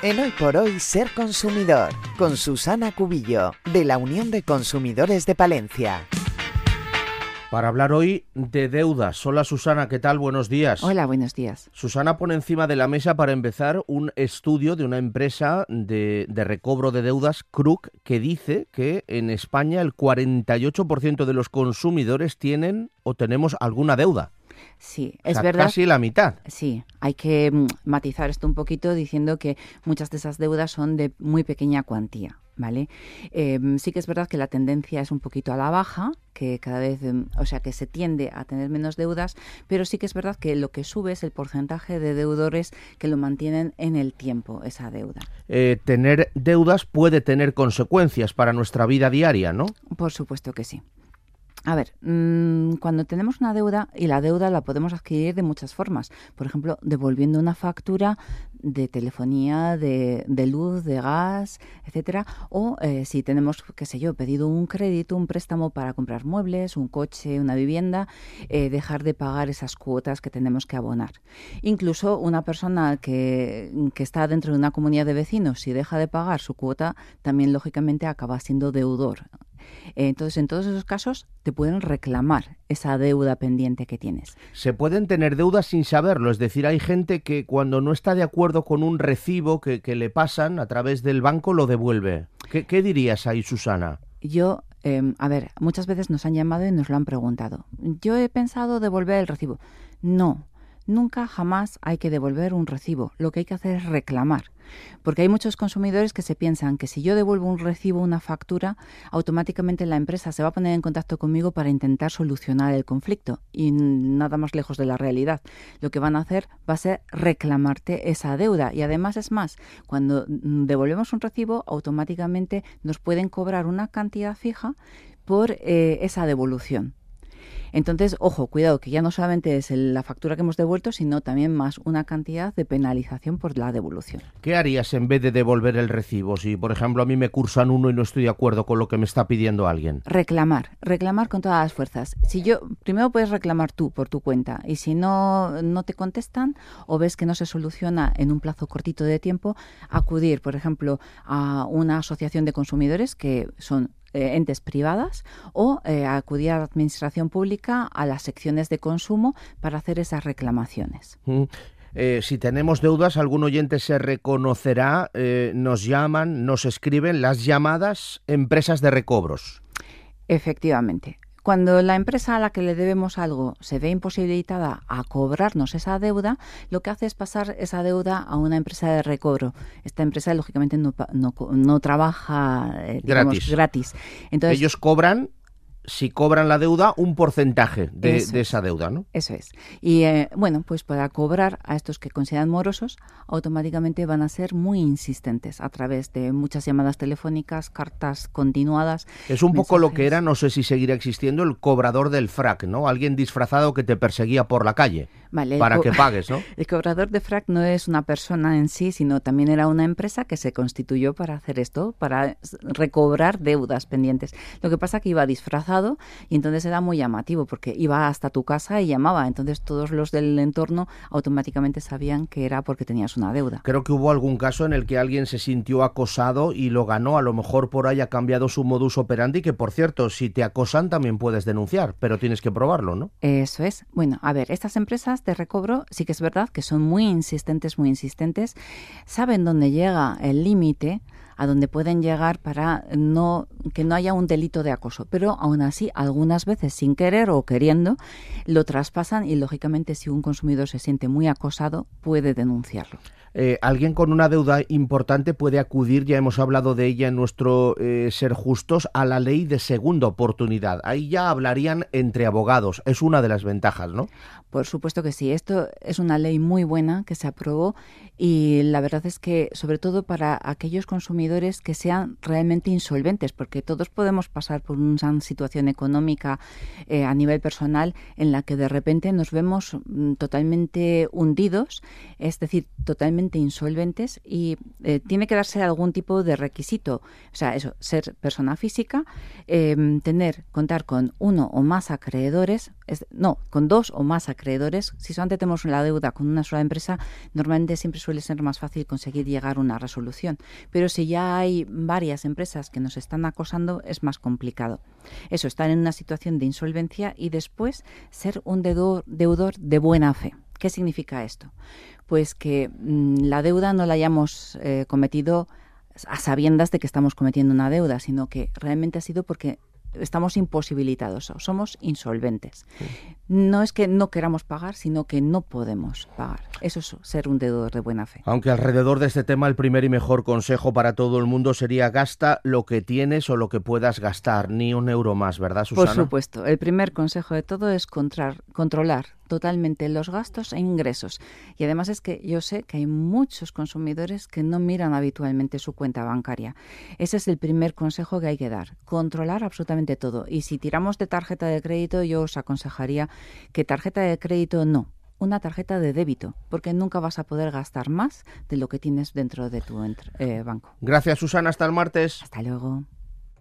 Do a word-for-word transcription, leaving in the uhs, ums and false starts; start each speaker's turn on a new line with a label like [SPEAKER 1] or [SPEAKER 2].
[SPEAKER 1] En Hoy por Hoy Ser Consumidor, con Susana Cubillo, de la Unión de Consumidores de Palencia.
[SPEAKER 2] Para hablar hoy de deudas. Hola Susana, ¿qué tal? Buenos días.
[SPEAKER 3] Hola, buenos días.
[SPEAKER 2] Susana pone encima de la mesa para empezar un estudio de una empresa de, de recobro de deudas, Krug, que dice que en España el cuarenta y ocho por ciento de los consumidores tienen o tenemos alguna deuda.
[SPEAKER 3] Sí, es
[SPEAKER 2] o sea,
[SPEAKER 3] verdad.
[SPEAKER 2] Casi la mitad.
[SPEAKER 3] Sí, hay que mm, matizar esto un poquito diciendo que muchas de esas deudas son de muy pequeña cuantía, ¿vale? Eh, sí que es verdad que la tendencia es un poquito a la baja, que cada vez, o sea, que se tiende a tener menos deudas, pero sí que es verdad que lo que sube es el porcentaje de deudores que lo mantienen en el tiempo, esa deuda.
[SPEAKER 2] Eh, tener deudas puede tener consecuencias para nuestra vida diaria, ¿no?
[SPEAKER 3] Por supuesto que sí. A ver, mmm, cuando tenemos una deuda, y la deuda la podemos adquirir de muchas formas, por ejemplo, devolviendo una factura de telefonía, de, de luz, de gas, etcétera, o eh, si tenemos, qué sé yo, pedido un crédito, un préstamo para comprar muebles, un coche, una vivienda, eh, dejar de pagar esas cuotas que tenemos que abonar. Incluso una persona que, que está dentro de una comunidad de vecinos, si deja de pagar su cuota, también lógicamente acaba siendo deudor. Entonces, en todos esos casos, te pueden reclamar esa deuda pendiente que tienes.
[SPEAKER 2] Se pueden tener deudas sin saberlo, es decir, hay gente que cuando no está de acuerdo con un recibo que, que le pasan a través del banco lo devuelve. ¿Qué, qué dirías ahí, Susana?
[SPEAKER 3] Yo, eh, a ver, muchas veces nos han llamado y nos lo han preguntado. Yo he pensado devolver el recibo. No. Nunca, jamás hay que devolver un recibo. Lo que hay que hacer es reclamar. Porque hay muchos consumidores que se piensan que si yo devuelvo un recibo, una factura, automáticamente la empresa se va a poner en contacto conmigo para intentar solucionar el conflicto. Y nada más lejos de la realidad. Lo que van a hacer va a ser reclamarte esa deuda. Y además es más, cuando devolvemos un recibo, automáticamente nos pueden cobrar una cantidad fija por eh, esa devolución. Entonces, ojo, cuidado, que ya no solamente es el, la factura que hemos devuelto, sino también más una cantidad de penalización por la devolución.
[SPEAKER 2] ¿Qué harías en vez de devolver el recibo? Si, por ejemplo, a mí me cursan uno y no estoy de acuerdo con lo que me está pidiendo alguien.
[SPEAKER 3] Reclamar, reclamar con todas las fuerzas. Si yo, primero puedes reclamar tú por tu cuenta, y si no, no te contestan o ves que no se soluciona en un plazo cortito de tiempo, acudir, por ejemplo, a una asociación de consumidores que son entes privadas o eh, acudir a la administración pública, a las secciones de consumo para hacer esas reclamaciones.
[SPEAKER 2] Mm. Eh, si tenemos deudas, algún oyente se reconocerá, eh, nos llaman, nos escriben las llamadas empresas de recobros.
[SPEAKER 3] Efectivamente. Cuando la empresa a la que le debemos algo se ve imposibilitada a cobrarnos esa deuda, lo que hace es pasar esa deuda a una empresa de recobro. Esta empresa, lógicamente, no, no, no trabaja eh, digamos, gratis. gratis. Entonces,
[SPEAKER 2] ellos cobran, si cobran la deuda, un porcentaje de, de esa deuda, ¿no?
[SPEAKER 3] Eso es. Y eh, bueno, pues para cobrar a estos que consideran morosos, automáticamente van a ser muy insistentes a través de muchas llamadas telefónicas, cartas continuadas.
[SPEAKER 2] Es un poco
[SPEAKER 3] mensajes.
[SPEAKER 2] Lo que era, no sé si seguirá existiendo, el cobrador del frac, ¿no? Alguien disfrazado que te perseguía por la calle.
[SPEAKER 3] Vale,
[SPEAKER 2] para
[SPEAKER 3] co-
[SPEAKER 2] que pagues, ¿no?
[SPEAKER 3] El cobrador de frac no es una persona en sí, sino también era una empresa que se constituyó para hacer esto, para recobrar deudas pendientes. Lo que pasa que iba disfrazado y entonces era muy llamativo porque iba hasta tu casa y llamaba. Entonces todos los del entorno automáticamente sabían que era porque tenías una deuda.
[SPEAKER 2] Creo que hubo algún caso en el que alguien se sintió acosado y lo ganó. A lo mejor por ahí ha cambiado su modus operandi, que por cierto, si te acosan también puedes denunciar, pero tienes que probarlo, ¿no?
[SPEAKER 3] Eso es. Bueno, a ver, estas empresas de recobro sí que es verdad que son muy insistentes, muy insistentes. Saben dónde llega el límite, a donde pueden llegar para no que no haya un delito de acoso. Pero aún así, algunas veces sin querer o queriendo, lo traspasan y lógicamente si un consumidor se siente muy acosado, puede denunciarlo.
[SPEAKER 2] Eh, alguien con una deuda importante puede acudir, ya hemos hablado de ella en nuestro eh, Ser Justos, a la ley de segunda oportunidad. Ahí ya hablarían entre abogados. Es una de las ventajas, ¿no?
[SPEAKER 3] Por supuesto que sí. Esto es una ley muy buena que se aprobó y la verdad es que, sobre todo para aquellos consumidores consumidores que sean realmente insolventes, porque todos podemos pasar por una situación económica eh, a nivel personal en la que de repente nos vemos mm, totalmente hundidos, es decir, totalmente insolventes, y eh, tiene que darse algún tipo de requisito. O sea, eso, ser persona física, eh, tener, contar con uno o más acreedores, es, no, con dos o más acreedores. Si solamente tenemos la deuda con una sola empresa, normalmente siempre suele ser más fácil conseguir llegar a una resolución. Pero si ya hay varias empresas que nos están acosando, es más complicado. Eso, estar en una situación de insolvencia y después ser un deudor, deudor de buena fe. ¿Qué significa esto? Pues que mmm, la deuda no la hayamos eh, cometido a sabiendas de que estamos cometiendo una deuda, sino que realmente ha sido porque estamos imposibilitados, somos insolventes. Sí. No es que no queramos pagar, sino que no podemos pagar. Eso es ser un deudor de buena fe.
[SPEAKER 2] Aunque alrededor de este tema el primer y mejor consejo para todo el mundo sería: gasta lo que tienes o lo que puedas gastar, ni un euro más, ¿verdad, Susana?
[SPEAKER 3] Por supuesto. El primer consejo de todo es controlar, controlar totalmente los gastos e ingresos. Y además es que yo sé que hay muchos consumidores que no miran habitualmente su cuenta bancaria. Ese es el primer consejo que hay que dar, controlar absolutamente todo. Y si tiramos de tarjeta de crédito, yo os aconsejaría que tarjeta de crédito no, una tarjeta de débito, porque nunca vas a poder gastar más de lo que tienes dentro de tu eh, banco.
[SPEAKER 2] Gracias, Susana. Hasta el martes.
[SPEAKER 3] Hasta luego.